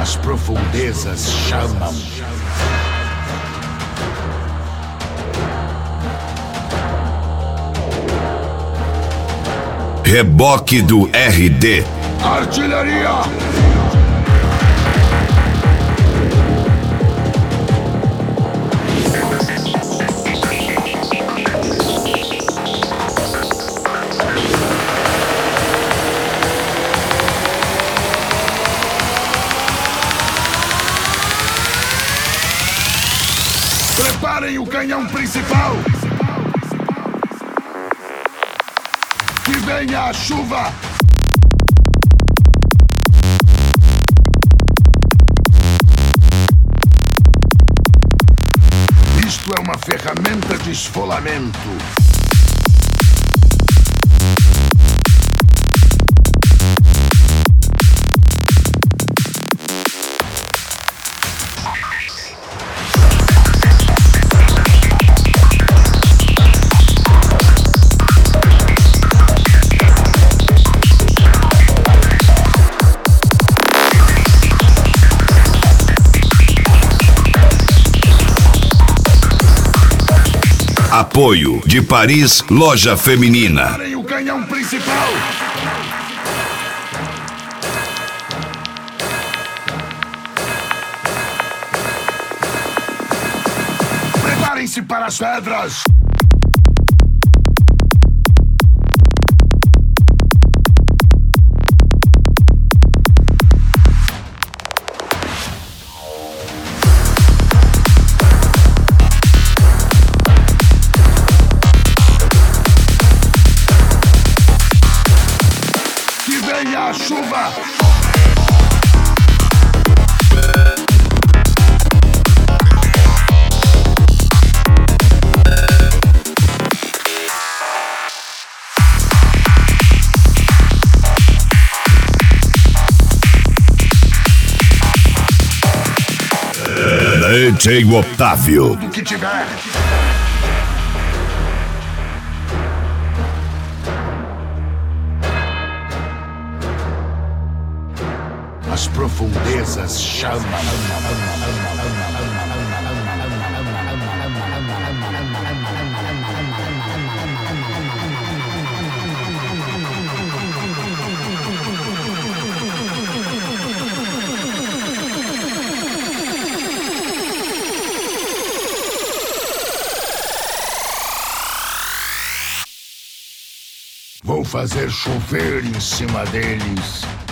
As profundezas chamam. Reboque do RD. Artilharia! Preparem o canhão principal! Que venha a chuva! Isto é uma ferramenta de esfolamento. Apoio de Paris, loja feminina. Preparem o canhão principal! Preparem-se para as pedras! Venha a chuva! DJ Otávio. Tudo que tiver! As profundezas chamam. Vou fazer chover em cima deles.